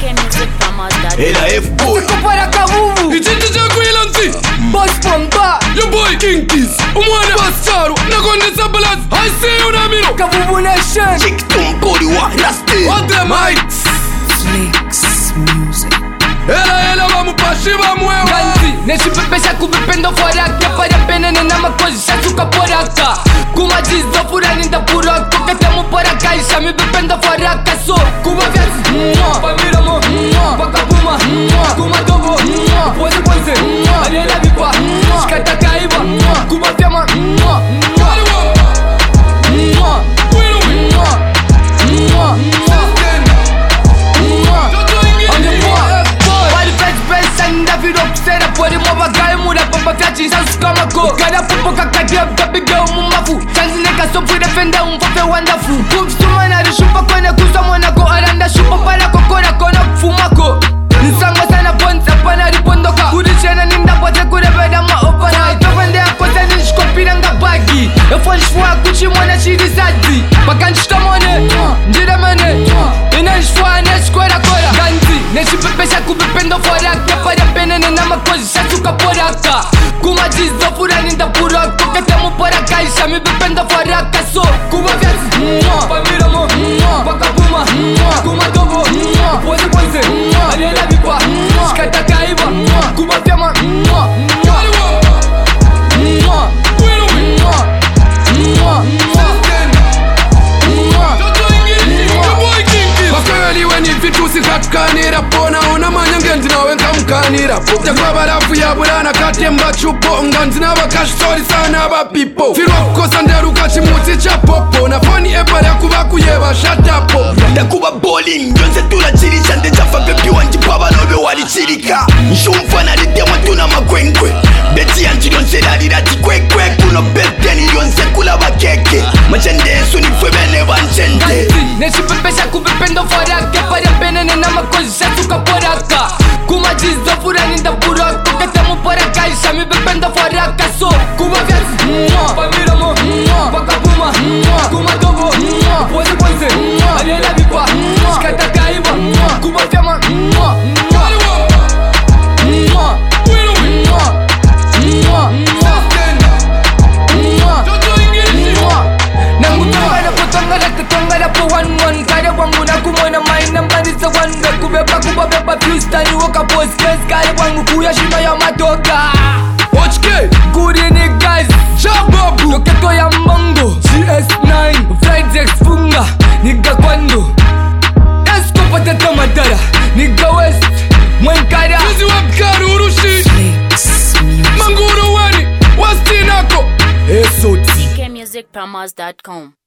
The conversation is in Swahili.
Ela F-Boy Compara Kavuvu Ichiti chaku ilansi Boss Pomba Your boy King Kiss Umwana Basaro Nakondesa Balas I see you Namiro Kavuvu Nation Chick Tumbori wa Rasty What the mics Flix Music Ela vamupashi vamwewa Ganzi Neshipepesha kubipendo foraka Para penene na makozi shasuka poraka Kuma jizo furani nda puraka Ketemu poraka isha mi bipendo foraka So kuma vyasi Pamira mo Paka puma Kuma dogo Pose pose Ariela vipa Shkata kaiba Kuma vyama Pode mova gai mura papa fiati sans kama ko Kada pupo kakadia baby girl mumafu Chanzi neka so fui defender vape wonderful Kumstuma na rishupa kone kusomona ko Aranda shupa para kokora kona kufumako Nsango sana ponza pana ripondoka Kurichena ninda pote kurebeda maopana Itofende ya kote nishkopira nga bagi Efonshwa kuchi mwana shirizadi Baka nishkamone Njira mene Ina nishwa neshkora kora Ganzi neshipepesha kubipendo foraka Para penene na makozi shasuka poraka Kuma jizo furani nda puraka Ketemu poraka isha mi bipendo foraka So kuma vyasi Pamira mo Paka puma Kuma dogo Pose pose Ariela vipa Shkata kaiba Kuma vyama Kanira pona ona manyangenzi nawe nkamkanira po Jakwaba rafu ya burana katemba chupo Nganzi na bakashi sorry sana ba people Firwa kukosa nderuka chimuti cha popo Na foni ebari ya kuba kuyeba shut up po Ndakuba bowling Yonze tula chirisha Ndejafa bebi wanji paba nobe wali chirika Nshumfana lidemwa tuna magwenkwe Beti yanji yonze lalira tikwekwe Kuno beteni yonze kula bakeke Machendesu ni fwebene banchende Neshipepesha kubipendo foraka Para penene na makozi shasuka poraka Kuma jizo furani nda puraka Ketemu poraka isha mi bipendo foraka So kuma vyasi Pamira mo Paka puma Kuma dogo Pose pose Ariela vipa Shkata kaiba Kuma vyama Nangutangara potangara katangara po 1-1 Kare wangu na kumona maina mbanisa wanda Kubeba kubabeba freestyle woka boss case Kare wangu kuya shima ya matoka HK Good evening guys Shababu Loketo ya Mongo GS9 Fridex funga Niga kwando Esko patata madara Niga west Mwenkara Zizi wabkaru urushi Manguru wani Wastinako Esoti KMusicPromos.com